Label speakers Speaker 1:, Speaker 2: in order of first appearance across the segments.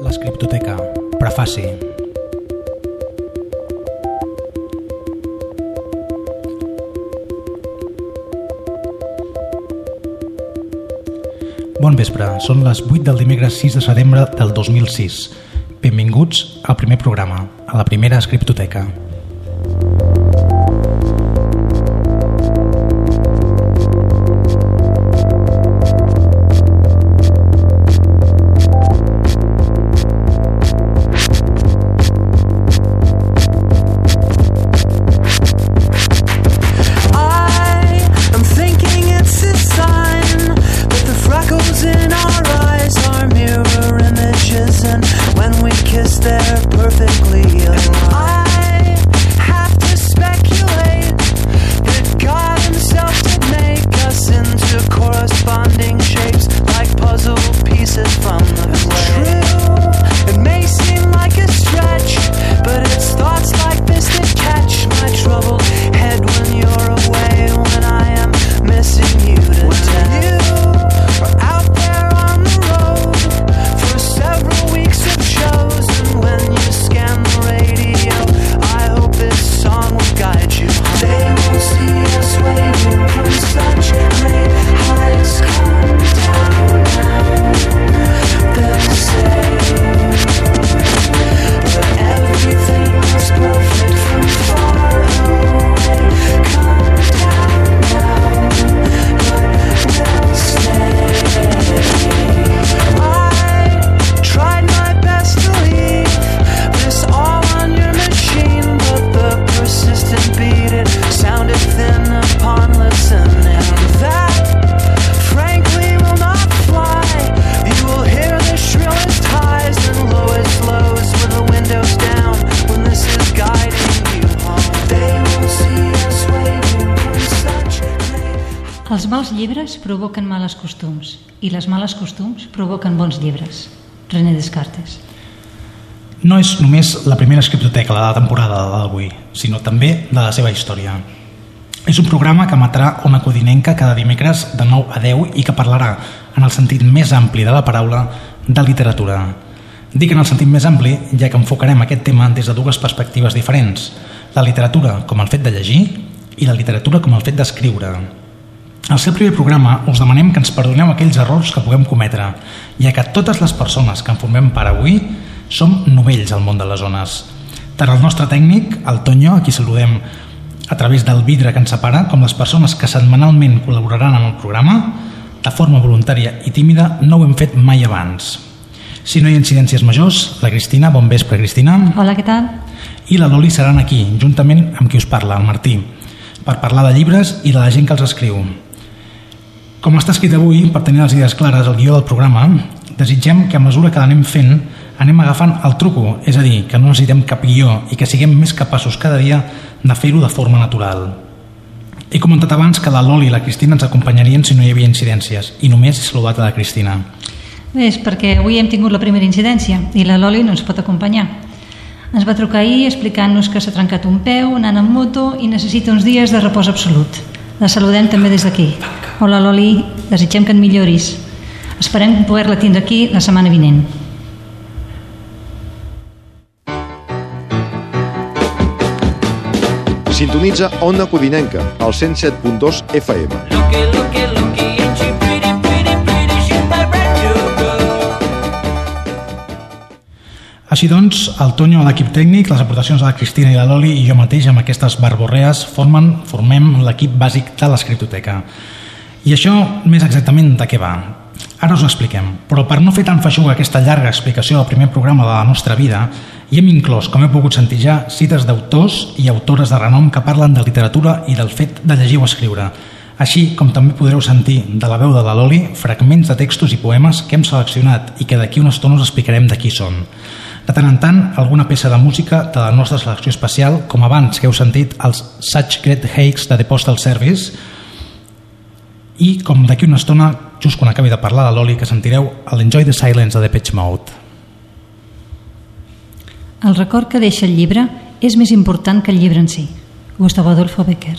Speaker 1: L'escriptoteca. Prefaci. Bon vespre, són les 8 del dimecres 6 de setembre del 2006. Benvinguts al primer programa, a la primera escriptoteca.
Speaker 2: Els mals llibres provoquen males costums i les males costums provoquen bons llibres. René Descartes.
Speaker 1: No és només la primera escriptoteca de la temporada d'avui, sinó també de la seva història. És un programa que emetrà Ona Codinenca cada dimecres de 9 a 10 i que parlarà, en el sentit més ampli de la paraula, de literatura. Dic en el sentit més ampli, ja que enfocarem aquest tema des de dues perspectives diferents: la literatura com el fet de llegir i la literatura com el fet d'escriure. Al ser el primer programa us demanem que ens perdoneu aquells errors que puguem cometre, ja que totes les persones que en formem part avui som novells al món de les ones. Tant el nostre tècnic, el Toño, a qui saludem a través del vidre que ens separa, com les persones que setmanalment col·laboraran en el programa, de forma voluntària i tímida, no ho hem fet mai abans. Si no hi ha incidències majors, la Cristina, bon vespre, Cristina.
Speaker 2: Hola, què tal?
Speaker 1: I la Loli seran aquí, juntament amb qui us parla, el Martí, per parlar de llibres i de la gent que els escriu. Com està escrit avui, per tenir les idees clares al guió del programa, desitgem que a mesura que l'anem fent anem agafant el truco, és a dir, que no necessitem cap guió i que siguem més capaços cada dia de fer-ho de forma natural. He comentat abans que la Loli i la Cristina ens acompanyarien si no hi havia incidències, i només he saludat a la Cristina.
Speaker 2: Bé, és perquè avui hem tingut la primera incidència i la Loli no ens pot acompanyar. Ens va trucar ahir explicant-nos que s'ha trencat un peu anant amb moto i necessita uns dies de repòs absolut. La saludem també des d'aquí. Hola Loli, desitgem que et milloris. Esperem poder-la tindre aquí la setmana vinent.
Speaker 3: Sintonitza Ona Codinenca, al 107.2 FM.
Speaker 1: Així doncs, el Toño a l'equip tècnic, les aportacions de la Cristina i la Loli i jo mateix amb aquestes barborrees formem l'equip bàsic de l'escriptoteca. I això més exactament de què va? Ara us ho expliquem, però per no fer tan feixuga aquesta llarga explicació del primer programa de la nostra vida, hi hem inclòs, com heu pogut sentir ja, cites d'autors i autores de renom que parlen de literatura i del fet de llegir o escriure, així com també podreu sentir de la veu de la Loli fragments de textos i poemes que hem seleccionat i que d'aquí una estona us explicarem de qui són. De tant en tant, alguna peça de música de la nostra selecció especial, com abans que heu sentit els Such Great Heights de The Postal Service, i com d'aquí una estona, just quan acabi de parlar de l'Oli, que sentireu l'Enjoy the Silence de Depeche Mode.
Speaker 2: El record que deixa el llibre és més important que el llibre en si. Gustavo Adolfo Bécquer.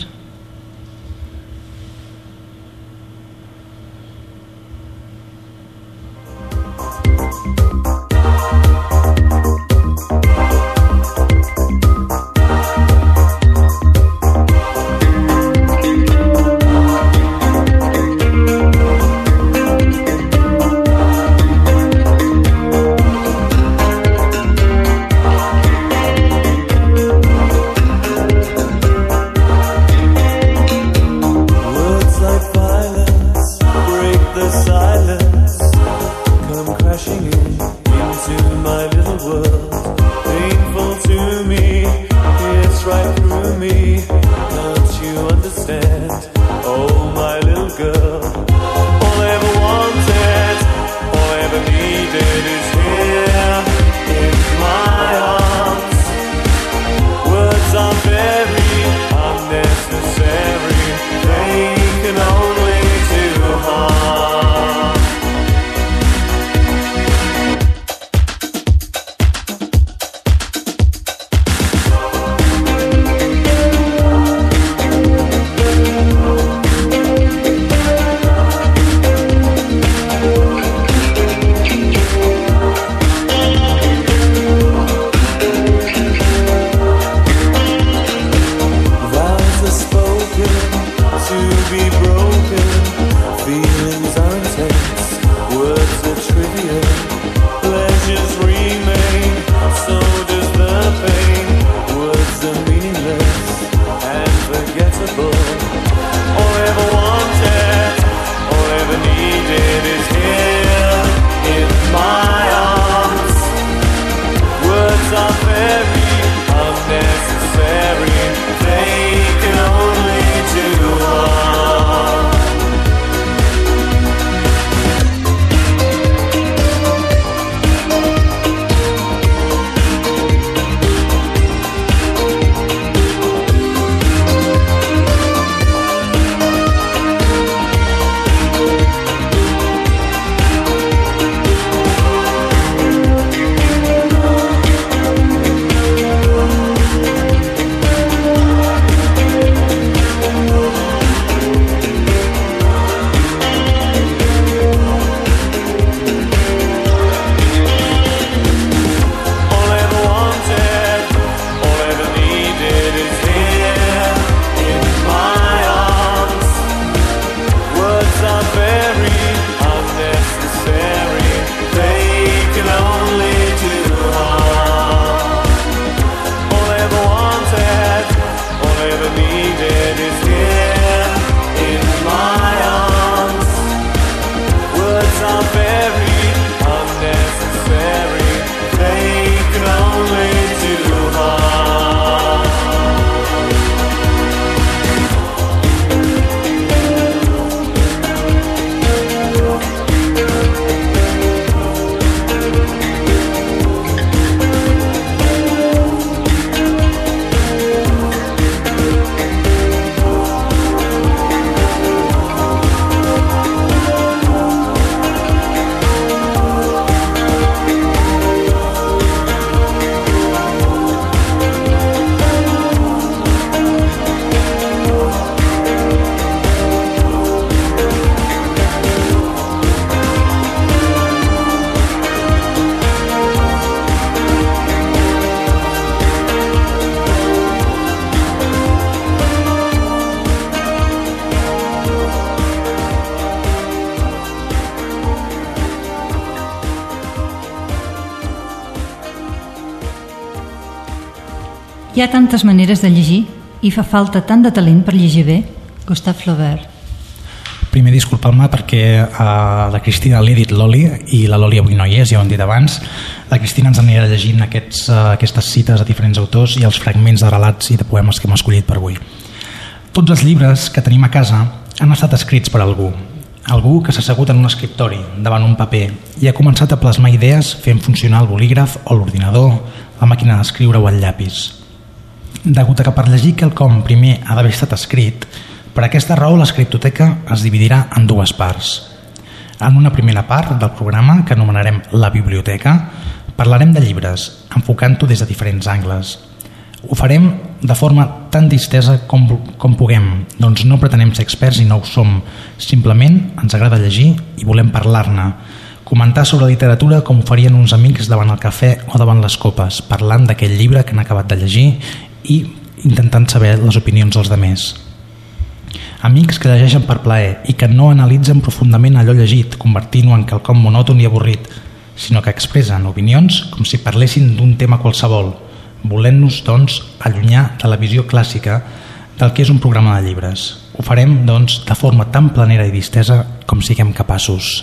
Speaker 2: Hi ha tantes maneres de llegir i fa falta tant de talent per llegir bé. Gustave Flaubert.
Speaker 1: Primer disculpar-me perquè la Cristina l'he dit Loli i la Loli avui no hi és, ja ho hem dit abans. La Cristina ens anirà llegint aquestes cites a diferents autors i els fragments de relats i de poemes que hem escollit per avui. Tots els llibres que tenim a casa han estat escrits per algú que s'ha assegut en un escriptori davant un paper i ha començat a plasmar idees fent funcionar el bolígraf o l'ordinador, la màquina d'escriure o el llapis. Degut a que per llegir quelcom primer ha d'haver estat escrit, per aquesta raó l'escriptoteca es dividirà en dues parts. En una primera part del programa, que anomenarem la biblioteca, parlarem de llibres, enfocant-ho des de diferents angles. Ho farem de forma tan distesa com puguem, doncs no pretenem ser experts i no ho som. Simplement ens agrada llegir i volem parlar-ne, comentar sobre literatura com ho farien uns amics davant el cafè o davant les copes, parlant d'aquell llibre que han acabat de llegir i intentant saber les opinions dels demés. Amics que llegeixen per plaer i que no analitzen profundament allò llegit, convertint-ho en quelcom monòton i avorrit, sinó que expressen opinions com si parlessin d'un tema qualsevol, volent-nos, doncs, allunyar de la visió clàssica del que és un programa de llibres. Ho farem, doncs, de forma tan planera i distesa com siguem capaços.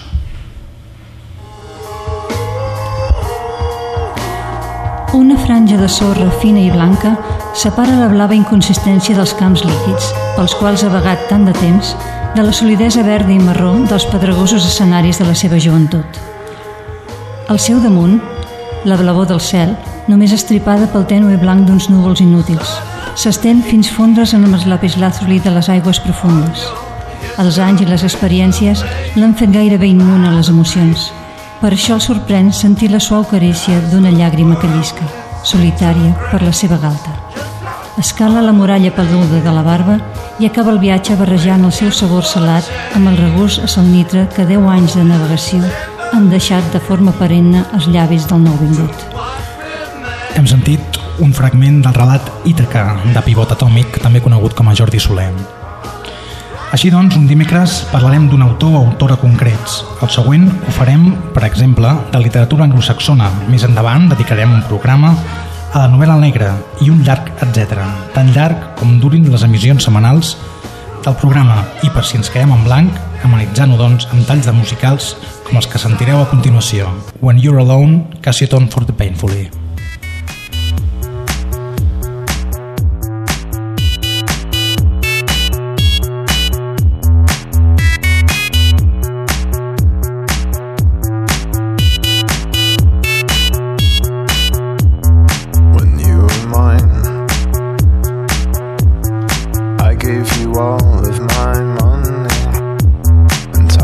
Speaker 2: Una franja de sorra fina i blanca separa la blava inconsistència dels camps líquids, pels quals ha vagat tant de temps, de la solidesa verda i marró dels pedregosos escenaris de la seva joventut. Al seu damunt, la blavor del cel, només estripada pel tènue blanc d'uns núvols inútils, s'estén fins fondre's en el lapislàzuli de les aigües profundes. Els anys i les experiències l'han fet gairebé immune a les emocions. Per això el sorprèn sentir la suau carícia d'una llàgrima que llisca, solitària per la seva galta. Escala la muralla peluda de la barba i acaba el viatge barrejant el seu sabor salat amb el regust a salnitre que 10 anys de navegació han deixat de forma perenne els llavis del nouvingut.
Speaker 1: Hem sentit un fragment del relat Ítaca, de Pivot Atòmic, també conegut com a Jordi Soler. Així doncs, un dimecres parlarem d'un autor o autora concrets. El següent ho farem, per exemple, de literatura anglosaxona. Més endavant dedicarem un programa a la novel·la negra i un llarg, etc. Tan llarg com durin les emissions setmanals del programa i, per si ens quedem en blanc, amenitzant-ho, doncs, amb talls de musicals com els que sentireu a continuació. When You're Alone, Cassiotone for the Painfully.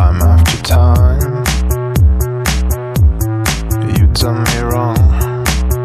Speaker 4: Done me wrong.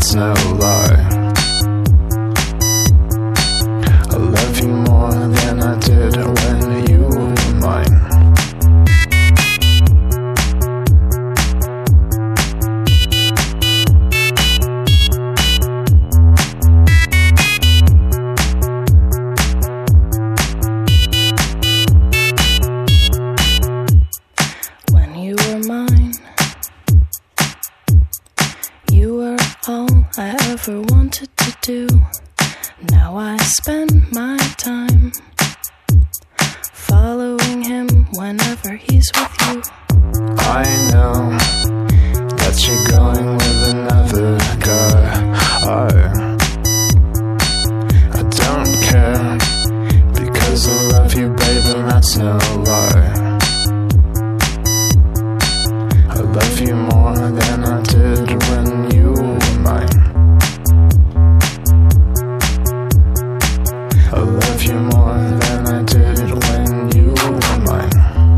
Speaker 4: that's no lie. I love you more than I did when you were mine.
Speaker 5: I ever wanted to do. Now I spend my time following him whenever he's with you.
Speaker 4: I know that you're going with another guy. I don't care, because I love you, baby, that's no lie. I love you more than I did when you were mine. I love you more than I did when you were mine.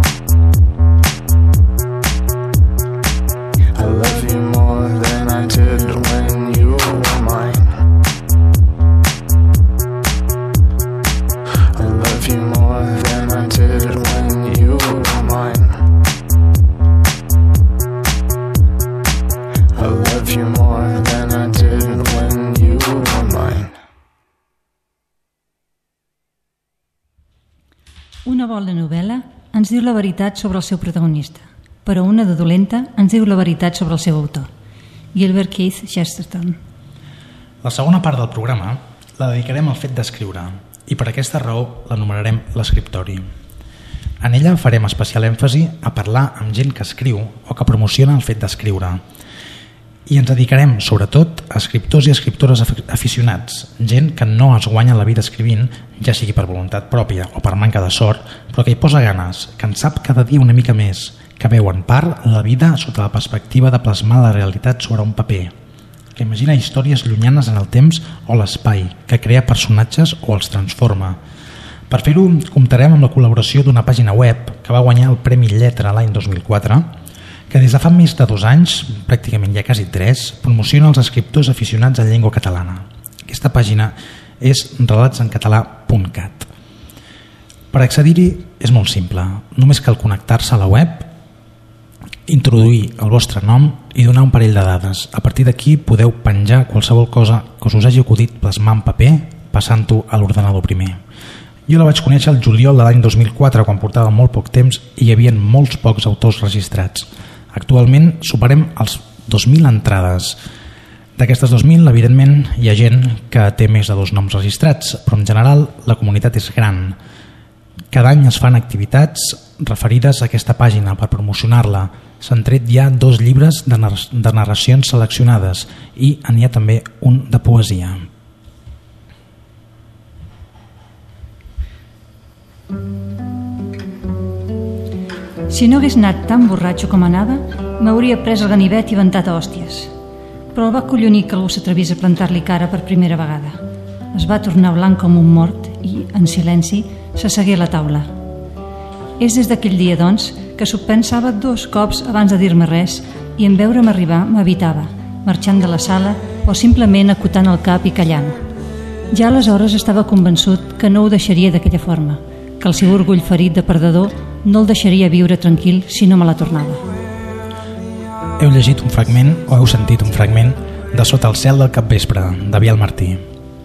Speaker 4: I love you more than I did when you were mine. I love you more than I did when you were mine. I love you more than I did when you were mine.
Speaker 2: Una bona novel·la ens diu la veritat sobre el seu protagonista, però una de dolenta ens diu la veritat sobre el seu autor. Gilbert Keith Chesterton.
Speaker 1: La segona part del programa la dedicarem al fet d'escriure i per aquesta raó l'anomenarem l'escriptori. En ella farem especial èmfasi a parlar amb gent que escriu o que promociona el fet d'escriure. I ens dedicarem, sobretot, a escriptors i escriptores aficionats, gent que no es guanya la vida escrivint, ja sigui per voluntat pròpia o per manca de sort, però que hi posa ganes, que en sap cada dia una mica més, que veu en part la vida sota la perspectiva de plasmar la realitat sobre un paper, que imagina històries llunyanes en el temps o l'espai, que crea personatges o els transforma. Per fer-ho, comptarem amb la col·laboració d'una pàgina web que va guanyar el Premi Lletra l'any 2004, que des de fa més de 2 anys, pràcticament ja quasi 3, promociona els escriptors aficionats en llengua catalana. Aquesta pàgina és relatsencatalà.cat. Per accedir-hi és molt simple, només cal connectar-se a la web, introduir el vostre nom i donar un parell de dades. A partir d'aquí podeu penjar qualsevol cosa que us hagi acudit plasmar en paper, passant-ho a l'ordenador primer. Jo la vaig conèixer el juliol de l'any 2004, quan portava molt poc temps i hi havia molts pocs autors registrats. Actualment superem els 2.000 entrades. D'aquestes 2.000, evidentment, hi ha gent que té més de 2 noms registrats, però en general la comunitat és gran. Cada any es fan activitats referides a aquesta pàgina per promocionar-la. S'han tret ja 2 llibres de narracions seleccionades i n'hi ha també un de poesia.
Speaker 2: Si no hagués anat tan borratxo com anava, m'hauria pres el ganivet i ventat a hòsties. Però el va collonir que algú s'atrevís a plantar-li cara per primera vegada. Es va tornar blanc com un mort i, en silenci, s'assegué a la taula. És des d'aquell dia, doncs, que s'ho pensava 2 cops abans de dir-me res i en veure'm arribar m'evitava, marxant de la sala o simplement acotant el cap i callant. Ja aleshores estava convençut que no ho deixaria d'aquella forma, que el seu orgull ferit de perdedor no el deixaria viure tranquil si no me la tornava.
Speaker 1: Heu llegit un fragment o heu sentit un fragment de Sota el cel del capvespre, de Biel Martí.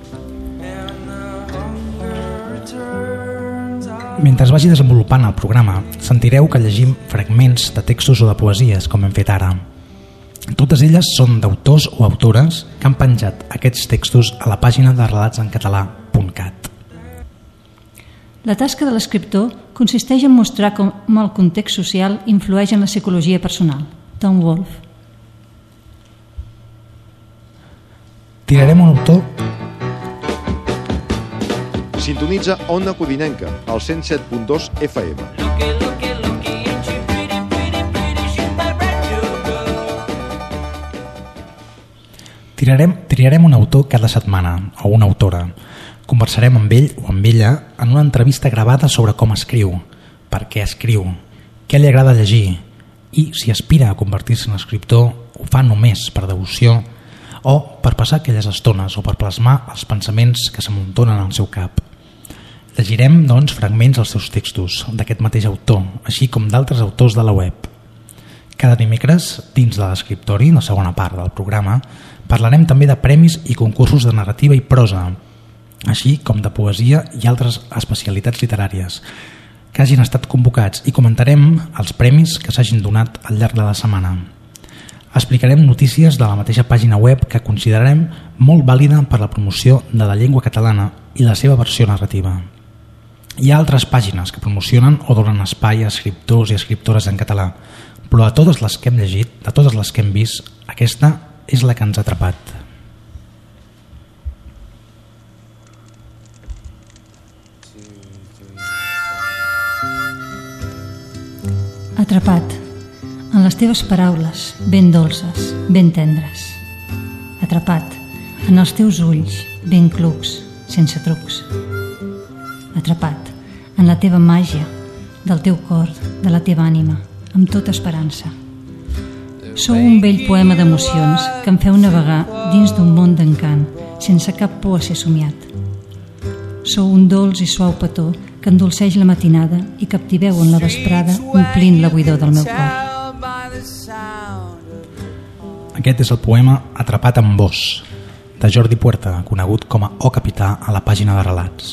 Speaker 1: Mentre es vagi desenvolupant el programa, sentireu que llegim fragments de textos o de poesies, com hem fet ara. Totes elles són d'autors o autores que han penjat aquests textos a la pàgina de relatsencatalà.cat.
Speaker 2: La tasca de l'escriptor consisteix en mostrar com el context social influeix en la psicologia personal. Tom Wolfe.
Speaker 1: Tirarem un autor.
Speaker 3: Sintonitza Ona Codinenca, al 107.2 FM.
Speaker 1: Triarem un autor cada setmana, o una autora. Conversarem amb ell o amb ella en una entrevista gravada sobre com escriu, per què escriu, què li agrada llegir i si aspira a convertir-se en escriptor ho fa només per devoció o per passar aquelles estones o per plasmar els pensaments que s'amuntonen al seu cap. Llegirem, doncs, fragments dels seus textos, d'aquest mateix autor, així com d'altres autors de la web. Cada dimecres, dins de l'escriptori, la segona part del programa, parlarem també de premis i concursos de narrativa i prosa, així com de poesia i altres especialitats literàries que hagin estat convocats, i comentarem els premis que s'hagin donat al llarg de la setmana. Explicarem notícies de la mateixa pàgina web que considerarem molt vàlida per la promoció de la llengua catalana i la seva versió narrativa. Hi ha altres pàgines que promocionen o donen espai a escriptors i escriptores en català, però de totes les que hem llegit, de totes les que hem vist, aquesta és la que ens ha atrapat.
Speaker 2: Atrapat en les teves paraules ben dolces, ben tendres. Atrapat en els teus ulls ben clucs, sense trucs. Atrapat en la teva màgia, del teu cor, de la teva ànima, amb tota esperança. Sou un vell poema d'emocions que em feu navegar dins d'un món d'encant, sense cap por a ser somiat. Sou un dolç i suau petó que endolceix la matinada i captiveu en la vesprada omplint la buidor del meu cor.
Speaker 1: Aquest és el poema Atrapat en vos, de Jordi Puerta, conegut com a O Capità a la pàgina de relats.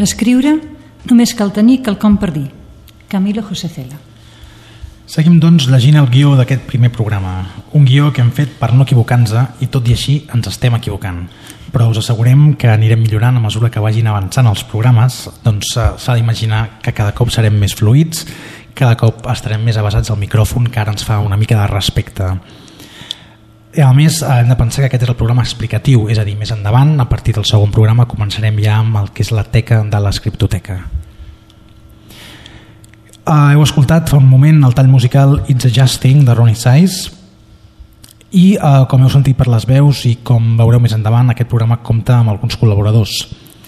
Speaker 2: escriure només cal tenir quelcom per dir. Camilo José Cela.
Speaker 1: Seguim, doncs, llegint el guió d'aquest primer programa. Un guió que hem fet per no equivocar-nos i tot i així ens estem equivocant. Però us assegurem que anirem millorant a mesura que vagin avançant els programes. Doncs s'ha d'imaginar que cada cop serem més fluids, cada cop estarem més avesats al micròfon, que ara ens fa una mica de respecte. I a més, hem de pensar que aquest és el programa explicatiu, és a dir, més endavant, a partir del segon programa, començarem ja amb el que és la teca de l'escriptoteca. Heu escoltat fa un moment el tall musical It's a Just Thing de Ronnie Size i com heu sentit per les veus i com veureu més endavant, aquest programa compta amb alguns col·laboradors.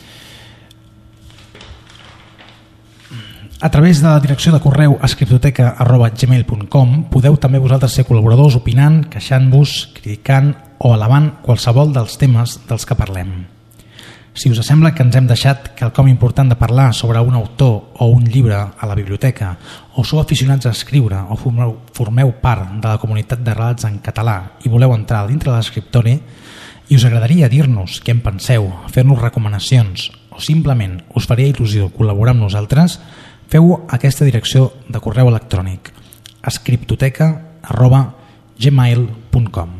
Speaker 1: A través de la direcció de correu escriptoteca@gmail.com podeu també vosaltres ser col·laboradors opinant, queixant-vos, criticant o alabant qualsevol dels temes dels que parlem. Si us sembla que ens hem deixat quelcom important de parlar sobre un autor o un llibre a la biblioteca, o sou aficionats a escriure o formeu part de la comunitat de relats en català i voleu entrar dintre de l'escriptori i us agradaria dir-nos què en penseu, fer-nos recomanacions o simplement us faria il·lusió col·laborar amb nosaltres, feu aquesta direcció de correu electrònic escriptoteca@gmail.com.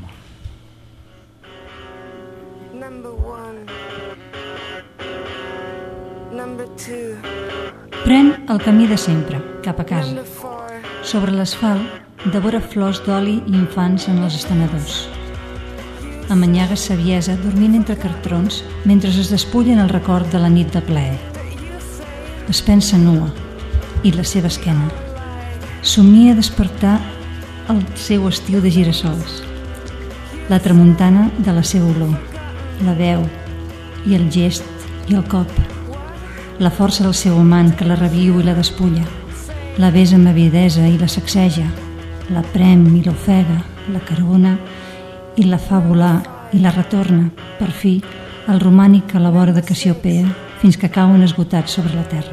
Speaker 2: Pren el camí de sempre, cap a casa. Sobre l'asfalt, devora flors d'oli i infants en els estenedors. Amanyaga saviesa dormint entre cartrons mentre es despullen el record de la nit de plaer. Es pensa nua i la seva esquena. Somnia despertar el seu estiu de girassols. La tramuntana de la seva olor, la veu i el gest i el cop. La força del seu amant que la reviu i la despulla, la besa amb avidesa i la sacseja, la prem i l'ofega, la cargona i la fa volar i la retorna, per fi, al romànic a la vora de Cassiopea, fins que cauen esgotats sobre la terra.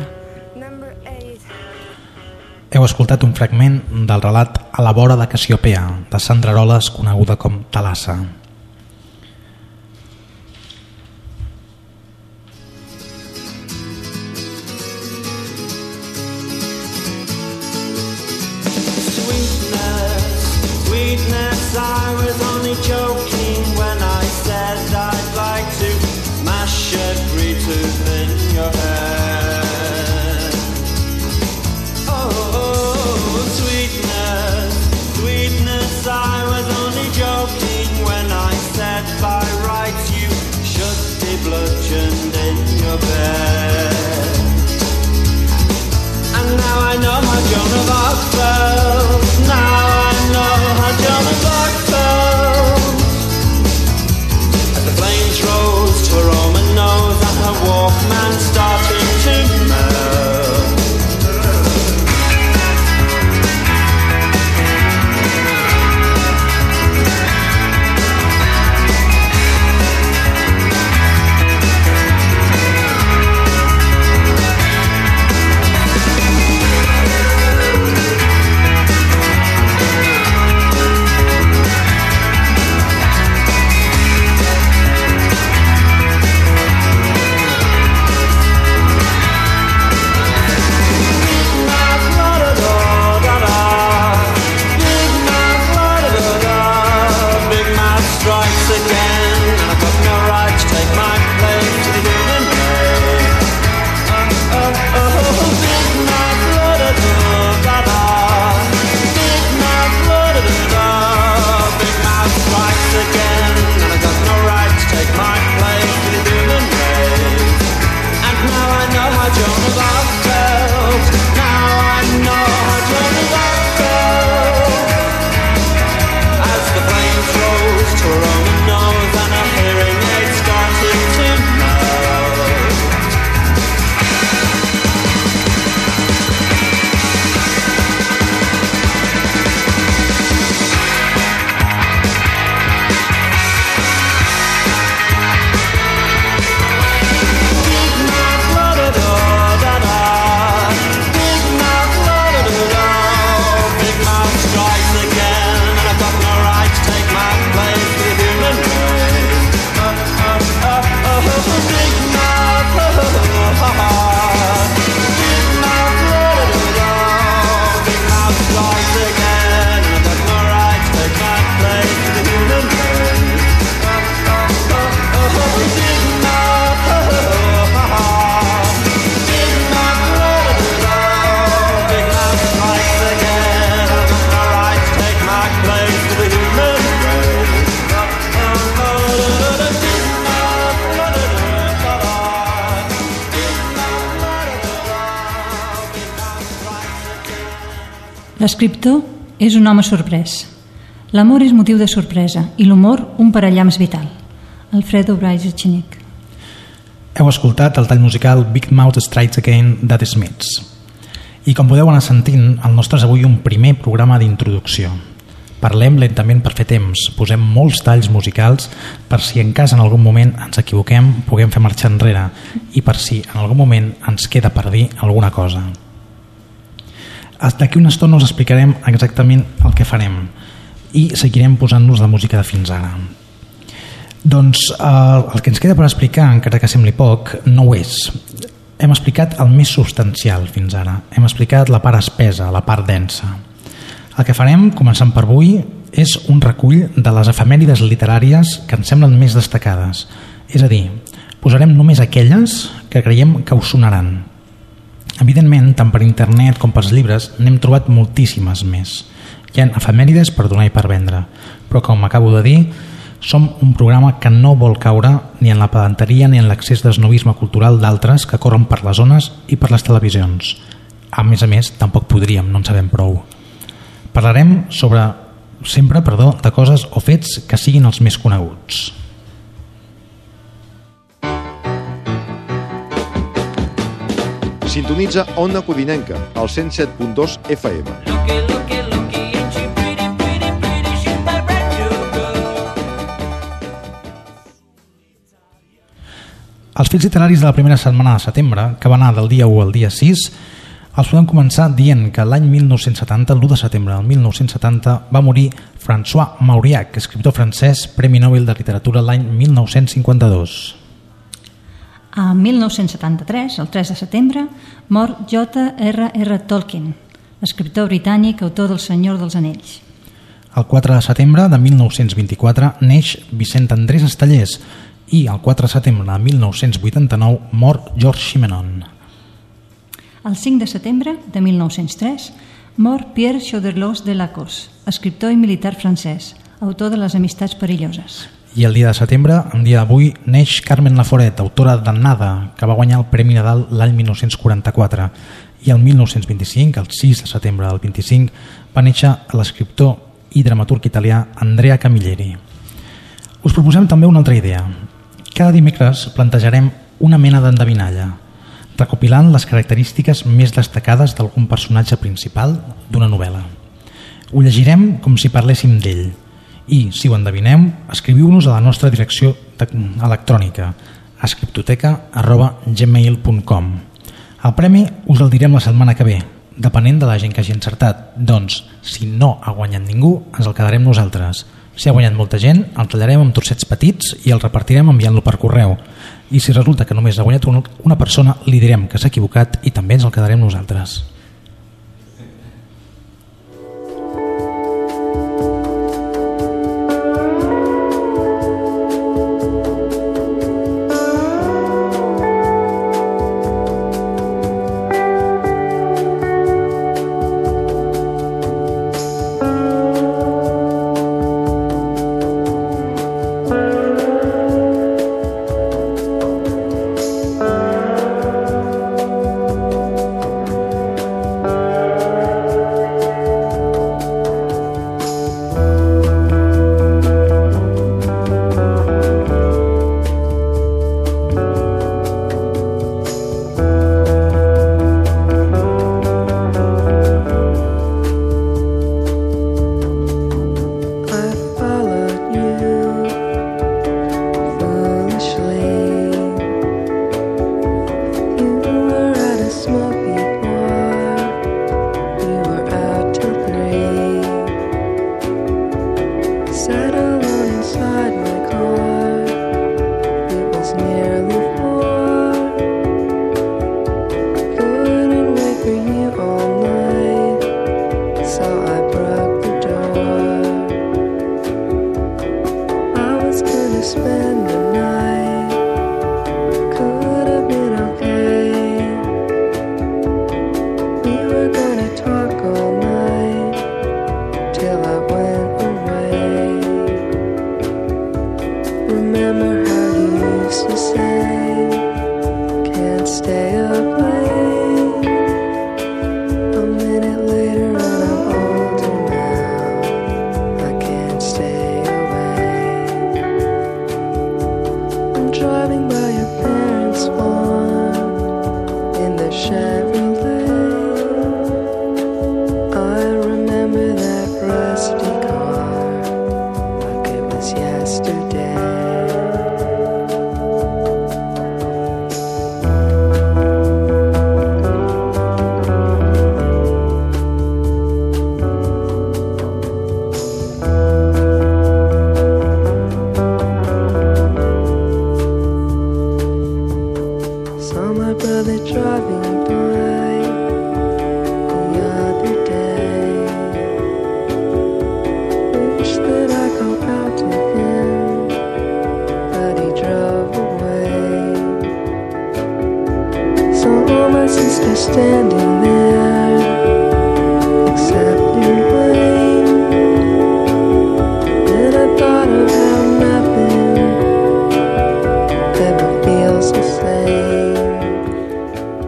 Speaker 1: Heu escoltat un fragment del relat A la vora de Cassiopea, de Sandra Aroles, coneguda com Thalassa.
Speaker 6: I was only joking when I said I'd like to mash every tooth in your head. Oh, sweetness, sweetness, I was only joking when I said by rights you should be bludgeoned in your bed. And now I know how Joan of Arc felt. Now I know how Joan of Arc felt. As the flames rose to her Roman nose and her Walkman starting to melt.
Speaker 2: L'escriptor és un home sorprès. L'amor és motiu de sorpresa i l'humor un parallamps vital. Alfredo Bryce-Echenique.
Speaker 1: Heu escoltat el tall musical Big Mouth Strikes Again de The Smiths. I com podeu anar sentint, el nostre és avui un primer programa d'introducció. Parlem lentament per fer temps, posem molts talls musicals per si en cas en algun moment ens equivoquem puguem fer marxar enrere i per si en algun moment ens queda per dir alguna cosa. D'aquí una estona us explicarem exactament el que farem i seguirem posant-nos la música de fins ara. Doncs el que ens queda per explicar, encara que sembli poc, no ho és. Hem explicat el més substancial fins ara. Hem explicat la part espesa, la part densa. El que farem, començant per avui, és un recull de les efemèrides literàries que ens semblen més destacades. És a dir, posarem només aquelles que creiem que us sonaran. Evidentment, tant per internet com pels llibres, n'hem trobat moltíssimes més. Hi ha efemèrides per donar i per vendre, però com acabo de dir, som un programa que no vol caure ni en la pedanteria ni en l'accés d'esnovisme cultural d'altres que corren per les zones i per les televisions. A més, tampoc podríem, no en sabem prou. Parlarem sempre de coses o fets que siguin els més coneguts.
Speaker 3: Sintonitza Ona Codinenca, al 107.2 FM.
Speaker 1: Els fets literaris de la primera setmana de setembre, que va anar del dia 1 al dia 6, els podem començar dient que l'any 1970, l'1 de setembre del 1970, va morir François Mauriac, escriptor francès, Premi Nobel de Literatura l'any 1952.
Speaker 2: A 1973, el 3 de setembre, mor J.R.R. Tolkien, escriptor britànic, autor del Senyor dels Anells.
Speaker 1: El 4 de setembre de 1924 neix Vicent Andrés Estellés i el 4 de setembre de 1989 mor Georges Simenon.
Speaker 2: El 5 de setembre de 1903 mor Pierre Choderlos de Lacoste, escriptor i militar francès, autor de Les amistats perilloses.
Speaker 1: I el dia de setembre, en dia d'avui, neix Carmen Laforet, autora d'Annada, que va guanyar el Premi Nadal l'any 1944. I el 1925, el 6 de setembre del 25, va néixer l'escriptor i dramaturg italià Andrea Camilleri. Us proposem també una altra idea. Cada dimecres plantejarem una mena d'endevinalla, recopilant les característiques més destacades d'algun personatge principal d'una novel·la. Ho llegirem com si parléssim d'ell. I, si ho endevineu, escriviu-nos a la nostra direcció electrònica escriptoteca@gmail.com. El premi us el direm la setmana que ve, depenent de la gent que hagi encertat. Doncs, si no ha guanyat ningú, ens el quedarem nosaltres. Si ha guanyat molta gent, el tallarem amb trossets petits i el repartirem enviant-lo per correu. I si resulta que només ha guanyat una persona, li direm que s'ha equivocat i també ens el quedarem nosaltres.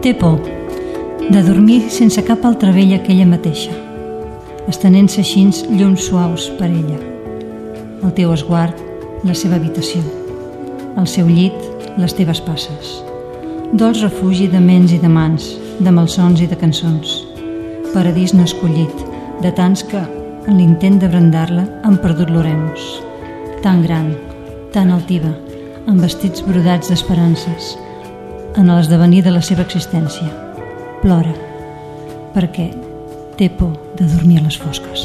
Speaker 2: Té por de dormir sense cap altra vella que ella mateixa, estenent-se així llums suaus per ella. El teu esguard, la seva habitació. El seu llit, les teves passes. Dolç refugi de ments i de mans, de malsons i de cançons. Paradís no escollit, de tants que, en l'intent de brandar-la, han perdut l'oremus. Tan gran, tan altiva, amb vestits brodats d'esperances, en l'esdevenir de la seva existència. Plora, perquè té por de dormir a les fosques.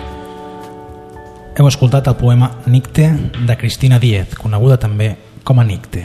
Speaker 1: Heu escoltat el poema Nicte de Cristina Díez, coneguda també com a Nicte.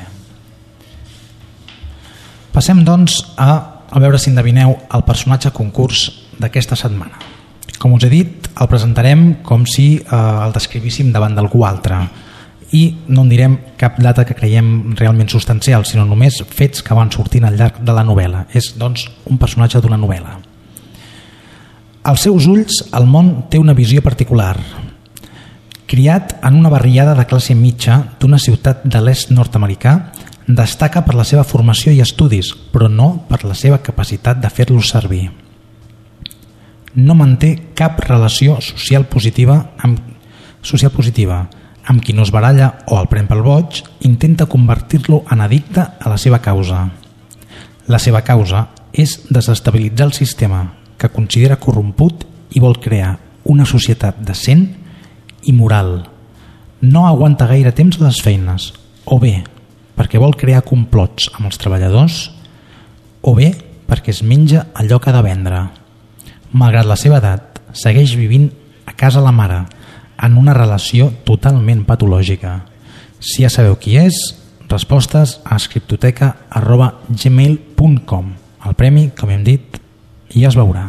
Speaker 1: Passem, doncs, a veure si endevineu el personatge concurs d'aquesta setmana. Com us he dit, el presentarem com si el descrivíssim davant d'algú altre i no en direm cap data que creiem realment substancial, sinó només fets que van sortint al llarg de la novel·la. És, doncs, un personatge d'una novel·la. Als seus ulls, el món té una visió particular. Criat en una barriada de classe mitja d'una ciutat de l'est nord-americà, destaca per la seva formació i estudis, però no per la seva capacitat de fer-los servir. No manté cap relació social positiva amb qui no es baralla o el pren pel boig, intenta convertir-lo en addicte a la seva causa. La seva causa és desestabilitzar el sistema, que considera corromput i vol crear una societat decent i moral. No aguanta gaire temps les feines, o bé perquè vol crear complots amb els treballadors, o bé perquè es menja allò que ha de vendre. Malgrat la seva edat, segueix vivint a casa la mare, en una relació totalment patològica. Si ja sabeu qui és, respostes a scriptoteca@gmail.com. El premi, com hem dit, ja es veurà.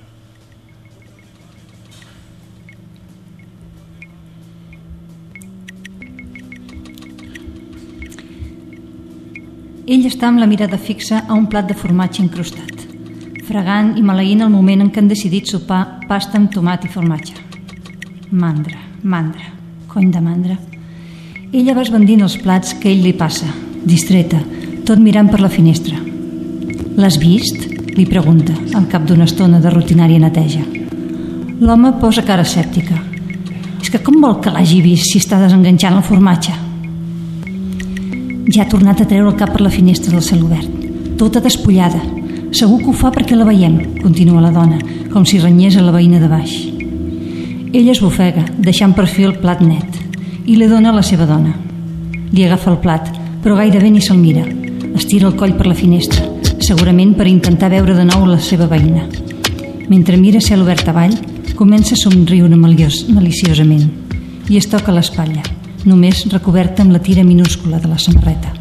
Speaker 2: Ell està amb la mirada fixa a un plat de formatge incrustat, fregant i maleint el moment en què han decidit sopar pasta amb tomat i formatge. Mandra, mandra, cony de mandra. Ella va esbandint els plats que ell li passa, distreta, tot mirant per la finestra. L'has vist? Li pregunta, al cap d'una estona de rutinària neteja. L'home posa cara escèptica. És que com vol que l'hagi vist si està desenganxant el formatge? Ja ha tornat a treure el cap per la finestra del celobert, tota despullada. Segur que ho fa perquè la veiem, continua la dona, com si renyés a la veïna de baix. Ell es bofega, deixant per fi el plat net, i li dona a la seva dona. Li agafa el plat, però gairebé ni se'l mira. Estira el coll per la finestra, segurament per intentar veure de nou la seva veïna. Mentre mira cel obert avall, comença a somriure maliciosament i es toca l'espatlla, només recoberta amb la tira minúscula de la samarreta.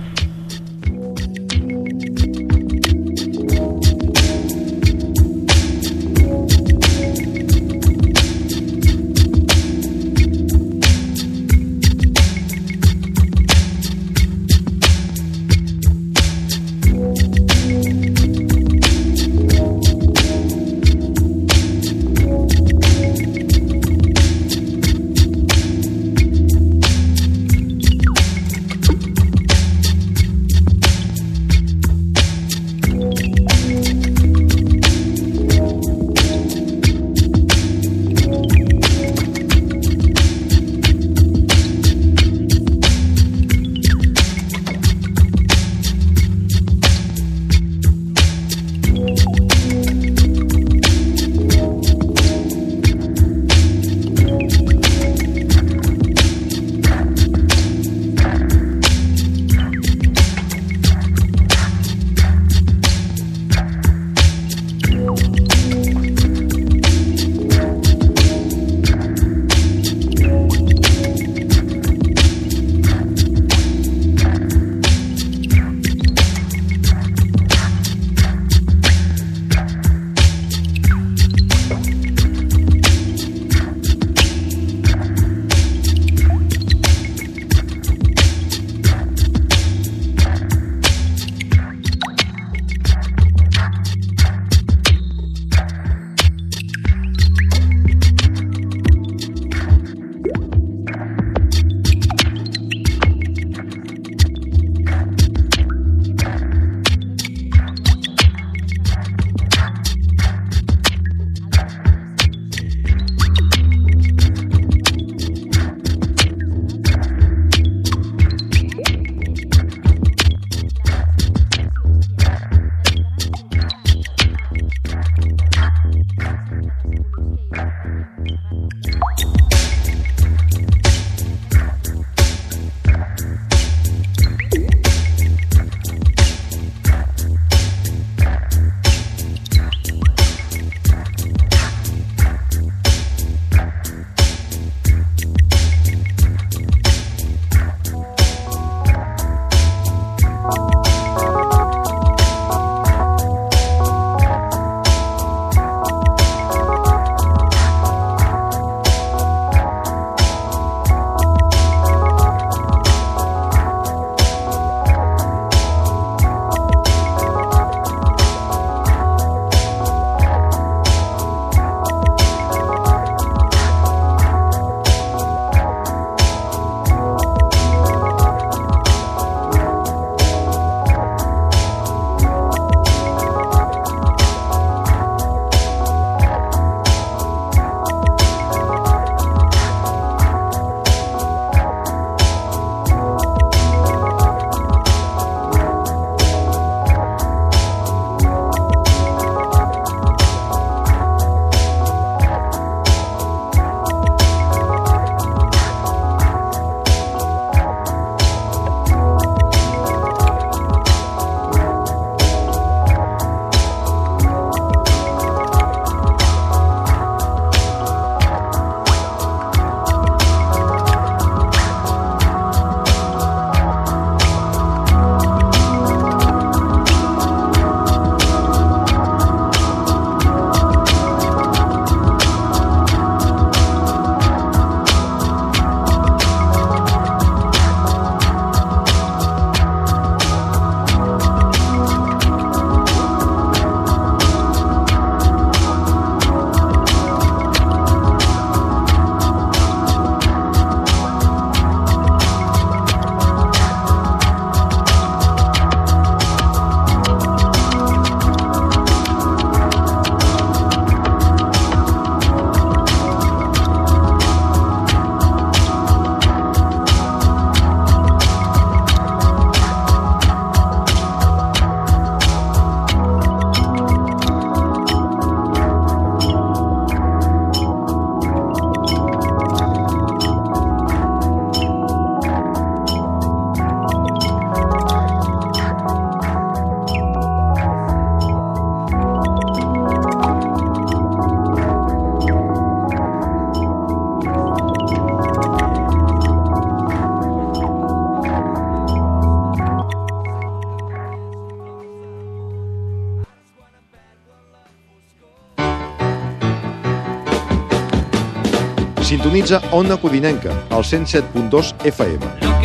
Speaker 3: Sintonitza Ona Codinenca, al 107.2 FM.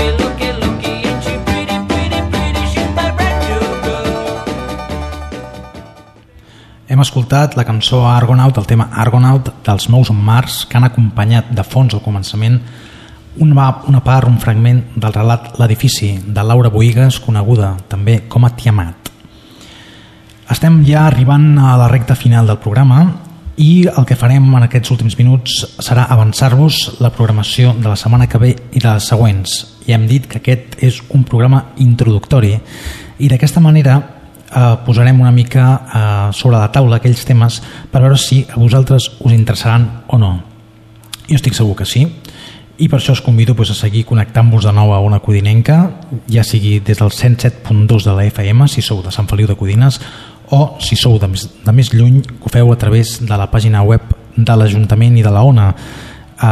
Speaker 1: Hem escoltat la cançó Argonaut, el tema Argonaut dels Mous on Mars, que han acompanyat de fons al començament una part, un fragment del relat L'edifici, de Laura Bohigas, coneguda també com a Tiamat. Estem ja arribant a la recta final del programa i el que farem en aquests últims minuts serà avançar-vos la programació de la setmana que ve i de les següents. Ja hem dit que aquest és un programa introductori i d'aquesta manera posarem una mica sobre la taula aquells temes per veure si a vosaltres us interessaran o no. Jo estic segur que sí i per això us convido a seguir connectant-vos de nou a Ona Codinenca, ja sigui des del 107.2 de la FM si sou de Sant Feliu de Codines o si sou de més lluny que ho feu a través de la pàgina web de l'Ajuntament i de la Ona a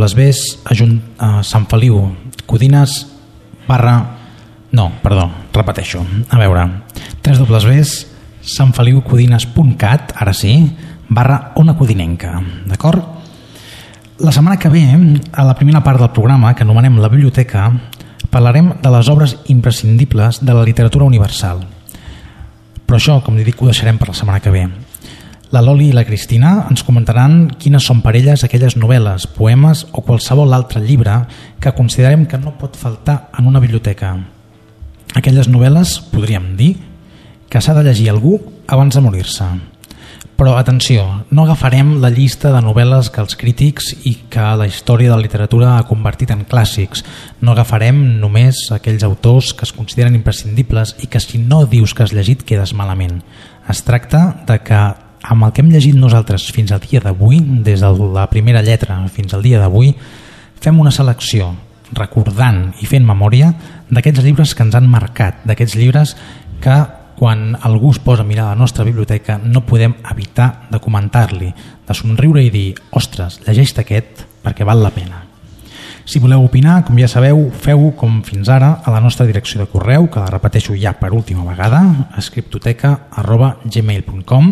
Speaker 1: www.sanfeliucodines.cat, ara sí, /Ona Codinenca, d'acord? La setmana que ve, a la primera part del programa, que anomenem la biblioteca, parlarem de les obres imprescindibles de la literatura universal. Però això, com dic, ho deixarem per la setmana que ve. La Loli i la Cristina ens comentaran quines són per elles aquelles novel·les, poemes o qualsevol altre llibre que considerem que no pot faltar en una biblioteca. Aquelles novel·les, podríem dir, que s'ha de llegir algú abans de morir-se. Però atenció, no agafarem la llista de novel·les que els crítics i que la història de la literatura ha convertit en clàssics. No agafarem només aquells autors que es consideren imprescindibles i que si no dius que has llegit quedes malament. Es tracta de que amb el que hem llegit nosaltres fins al dia d'avui, des de la primera lletra fins al dia d'avui, fem una selecció recordant i fent memòria d'aquests llibres que ens han marcat, d'aquests llibres que quan algú es posa a mirar la nostra biblioteca no podem evitar de comentar-li, de somriure i dir «Ostres, llegeix-te aquest perquè val la pena». Si voleu opinar, com ja sabeu, feu com fins ara a la nostra direcció de correu, que la repeteixo ja per última vegada, scriptoteca@gmail.com,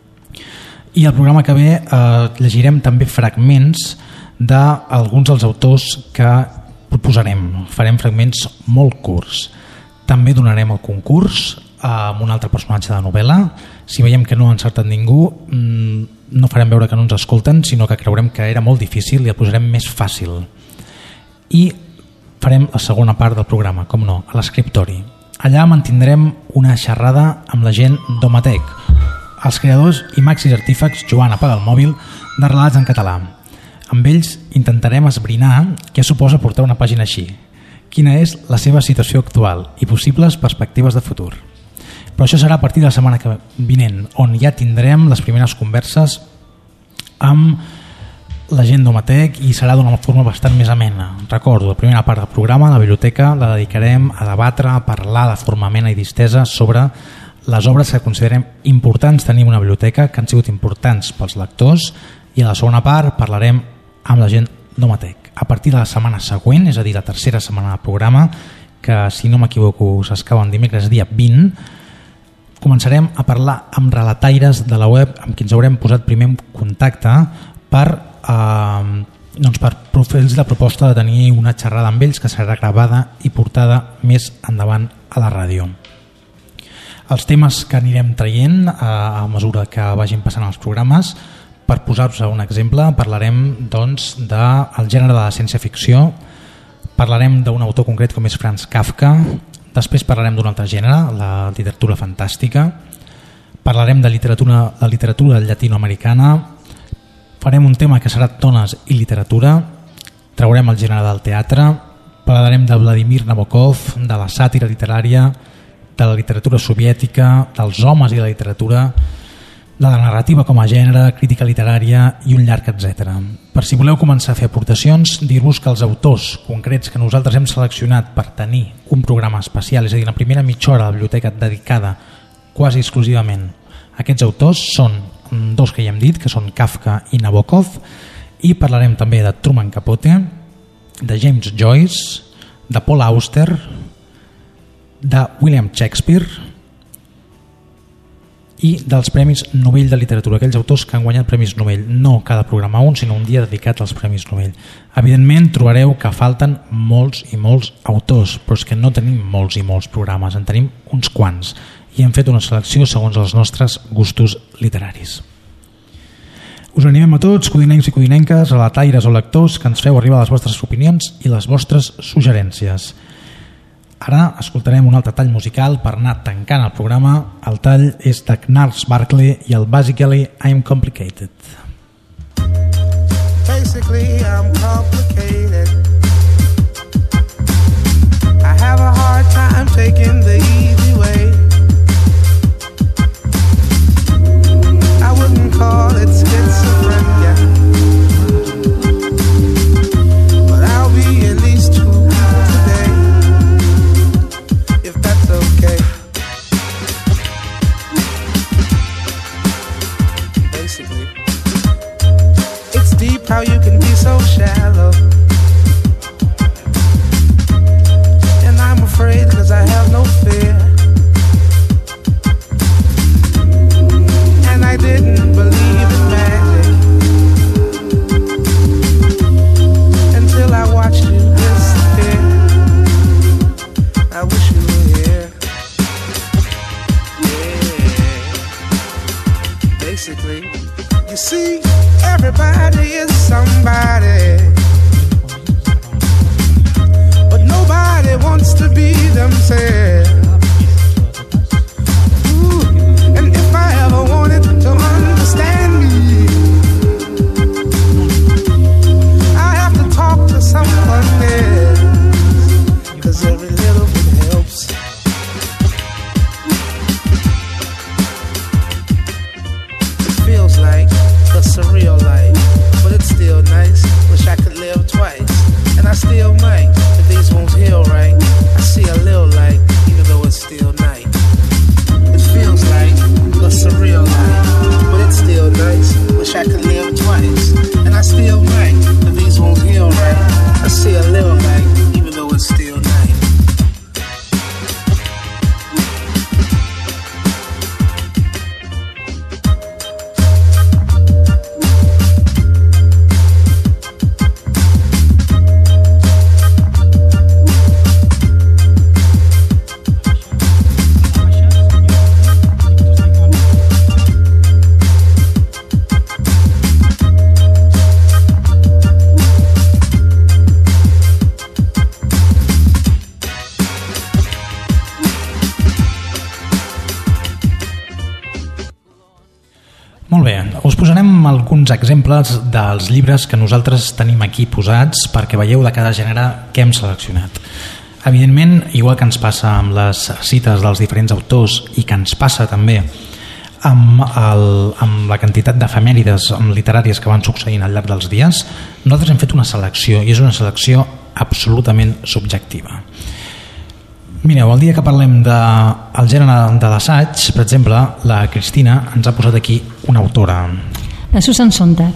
Speaker 1: i el programa que ve llegirem també fragments d'alguns dels autors que proposarem. Farem fragments molt curts. També donarem el concurs amb un altre personatge de novel·la. Si veiem que no ha encertat ningú, no farem veure que no ens escolten, sinó que creurem que era molt difícil i el posarem més fàcil. I farem la segona part del programa, com no, a l'escriptori. Allà mantindrem una xerrada amb la gent d'Omatec, els creadors i màxims artífecs Joan apaga el mòbil de relats en català. Amb ells intentarem esbrinar què suposa portar una pàgina així, quina és la seva situació actual i possibles perspectives de futur. Però això serà a partir de la setmana vinent, on ja tindrem les primeres converses amb la gent d'Omatec i serà d'una forma bastant més amena. Recordo, la primera part del programa, la biblioteca, la dedicarem a debatre, a parlar de forma amena i distesa sobre les obres que considerem importants tenir una biblioteca, que han sigut importants pels lectors, i a la segona part parlarem amb la gent d'Omatec. A partir de la setmana següent, és a dir, la tercera setmana del programa, que si no m'equivoco s'escau en dimecres dia 20, començarem a parlar amb relataires de la web amb qui ens haurem posat primer en contacte per fer-los la proposta de tenir una xerrada amb ells que serà gravada i portada més endavant a la ràdio. Els temes que anirem traient a mesura que vagin passant els programes, per posar-vos un exemple, parlarem doncs, del gènere de la ciència-ficció, parlarem d'un autor concret com és Franz Kafka, després parlarem d'un altre gènere, la literatura fantàstica, parlarem de la literatura llatinoamericana, farem un tema que serà dones i literatura, traurem el gènere del teatre, parlarem de Vladimir Nabokov, de la sàtira literària, de la literatura soviètica, dels homes i la literatura, de la narrativa com a gènere, crítica literària i un llarg etc. Per si voleu començar a fer aportacions, dir-vos que els autors concrets que nosaltres hem seleccionat per tenir un programa especial, és a dir, la primera mitja hora de la biblioteca dedicada quasi exclusivament a aquests autors, són dos que ja hem dit, que són Kafka i Nabokov, i parlarem també de Truman Capote, de James Joyce, de Paul Auster, de William Shakespeare i dels Premis Nobel de Literatura, aquells autors que han guanyat Premis Nobel, no cada programa un, sinó un dia dedicat als Premis Nobel. Evidentment trobareu que falten molts i molts autors, però és que no tenim molts i molts programes, en tenim uns quants, i hem fet una selecció segons els nostres gustos literaris. Us animem a tots, codinencs i codinenques, relataires o lectors, que ens feu arribar les vostres opinions i les vostres suggerències. Ara escoltarem un altre tall musical per anar tancant el programa. El tall és de Gnarls Barkley i el Basically I'm Complicated.
Speaker 7: Basically I'm complicated. I have a hard time taking the easy way. I wouldn't call it schizophrenia, but I'll be at least true today, if that's okay. Basically, it's deep how you can be so shallow, and I'm afraid 'cause I have no fear. I didn't believe in magic until I watched you disappear. I wish you were here. Yeah. Basically, you see, everybody is somebody, but nobody wants to be themselves. And if I ever wanted to understand me, I have to talk to someone else, 'cause every little bit helps. It feels like a surreal life, but it's still nice. Wish I could live twice, and I still might. If these wounds heal right, I see a little light, even though it's still night. It feels like a surreal life, but it's still nice. Wish I could live twice, and I still might. If these won't heal right, I see a little light, even though it's still night.
Speaker 1: Molt bé, us posarem alguns exemples dels llibres que nosaltres tenim aquí posats perquè veieu de cada gènere que hem seleccionat. Evidentment, igual que ens passa amb les cites dels diferents autors i que ens passa també amb la quantitat d'efemèrides literàries que van succeint al llarg dels dies, nosaltres hem fet una selecció i és una selecció absolutament subjectiva. Mireu, el dia que parlem del gènere de l'assaig, per exemple, la Cristina ens ha posat aquí una autora.
Speaker 2: La Susan Sontag.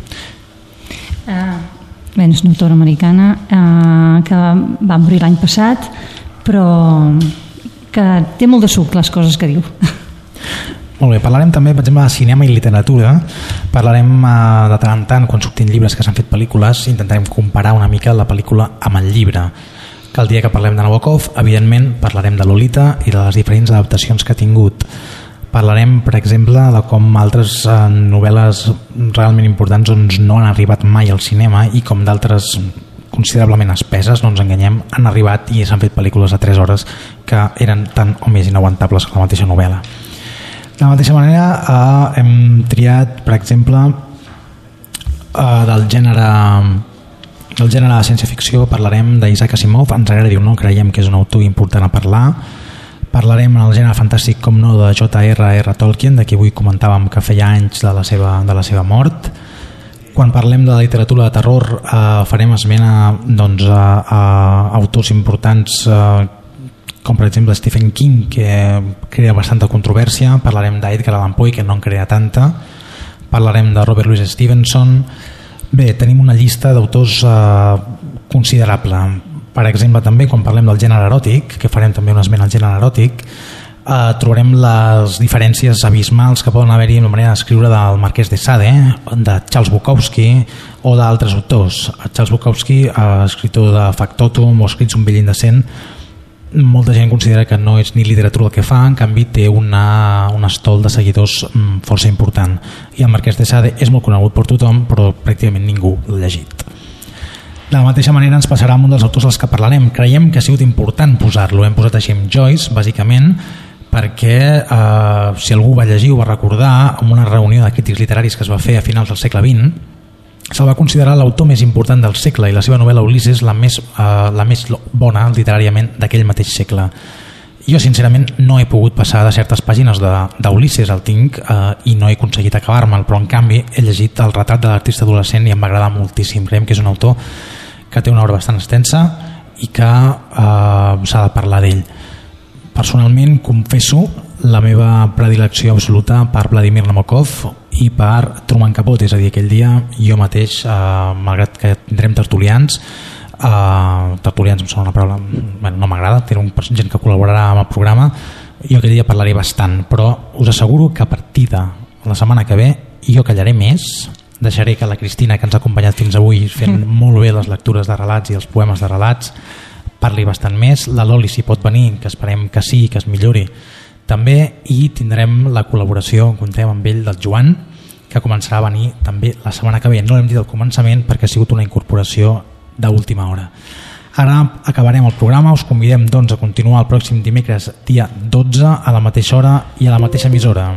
Speaker 2: Bé, és una autora americana que va morir l'any passat, però que té molt de suc les coses que diu.
Speaker 1: Molt bé, parlarem també, per exemple, de cinema i literatura. Parlarem de tant en tant, quan sortin llibres que s'han fet pel·lícules, intentarem comparar una mica la pel·lícula amb el llibre. Que el dia que parlem de Nabokov, evidentment, parlarem de Lolita i de les diferents adaptacions que ha tingut. Parlarem, per exemple, de com altres novel·les realment importants doncs, no han arribat mai al cinema i com d'altres considerablement espeses, no ens enganyem, han arribat i s'han fet pel·lícules de 3 hores que eren tan o més inaguantables que la mateixa novel·la. De la mateixa manera, hem triat, per exemple, del gènere de ciència-ficció. Parlarem d'Isaac Asimov, ens agradi o no, creiem que és un autor important a parlar. Parlarem en el gènere fantàstic, com no, de J.R.R. Tolkien, de qui avui comentàvem que feia anys de la seva mort. Quan parlem de la literatura de terror, farem esment a autors importants com per exemple Stephen King, que crea bastanta controvèrsia. Parlarem d'Edgar Allan Poe, que no en crea tanta. Parlarem de Robert Louis Stevenson. Bé, tenim una llista d'autors considerable. Per exemple, també quan parlem del gènere eròtic, que farem també un esment al gènere eròtic, trobarem les diferències abismals que poden haver-hi en la manera d'escriure del Marquès de Sade, de Charles Bukowski o d'altres autors. Charles Bukowski, escriptor de Factotum o Escrits un vell indecent, molta gent considera que no és ni literatura el que fa, en canvi té un estol de seguidors força important, i el Marquès de Sade és molt conegut per tothom, però pràcticament ningú l'ha llegit. De la mateixa manera ens passarà amb un dels autors dels que parlarem. Creiem que ha sigut important posar-lo. Hem posat així amb Joyce, bàsicament, perquè si algú va llegir o va recordar, en una reunió de crítics literaris que es va fer a finals del segle XX, se'l va considerar l'autor més important del segle i la seva novel·la Ulisses la més bona literàriament d'aquell mateix segle. Jo sincerament no he pogut passar de certes pàgines d'Ulisses, el tinc i no he aconseguit acabar-me'l, però en canvi he llegit el retrat de l'artista adolescent i em va agradar moltíssim. Creiem que és un autor que té una obra bastant extensa i que s'ha de parlar d'ell. Personalment confesso la meva predilecció absoluta per Vladimir Nabokov i per Truman Capote, és a dir, aquell dia jo mateix, malgrat que tindrem tertulians em sona una paraula, no m'agrada, tenen gent que col·laborarà amb el programa, jo aquell dia parlaré bastant, però us asseguro que a partir de la setmana que ve jo callaré més, deixaré que la Cristina, que ens ha acompanyat fins avui fent molt bé les lectures de relats i els poemes de relats, parli bastant més. La Loli, si pot venir, que esperem que sí, que es millori també, i tindrem la col·laboració, contem amb ell, del Joan, que començarà a venir també la setmana que ve. No l'hem dit al començament perquè ha sigut una incorporació d'última hora. Ara acabarem el programa, us convidem doncs a continuar el pròxim dimecres dia 12 a la mateixa hora i a la mateixa emissora.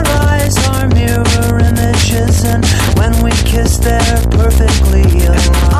Speaker 8: When we kiss, they're perfectly aligned.